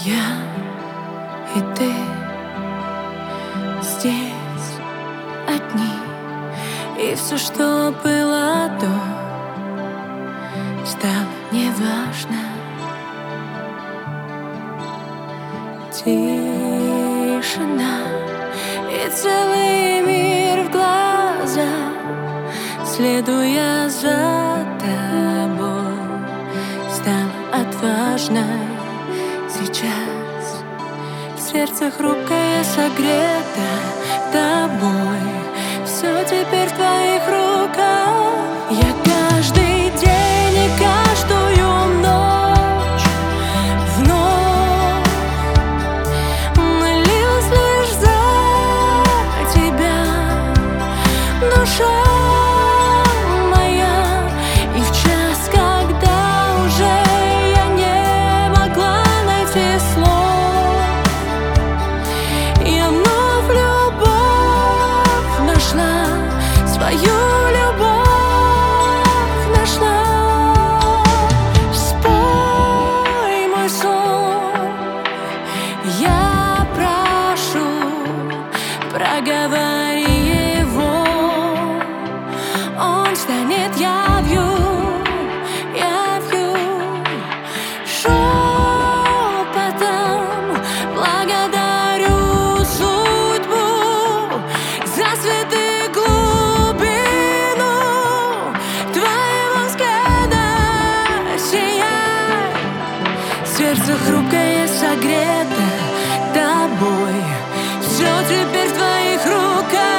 Я и ты здесь одни, и все, что было до, стало неважно. Тишина и целый мир в глаза, следуя за тобой, стала отважной. Сейчас в сердце хрупкое согрето тобой, все теперь в твоих руках. Я каждый день и каждую ночь вновь молилась лишь за тебя, душа моя. И в час, когда уже я не могла найти слов, я вновь любовь нашла, свою любовь нашла. Спой мой сон, я прошу, проговори его, он станет явью, явью. Шепотом благодарю судьбу за цветы глубину твоего взгляда. Сияй, сердце хрупкое согрето тобой, все теперь в твоих руках.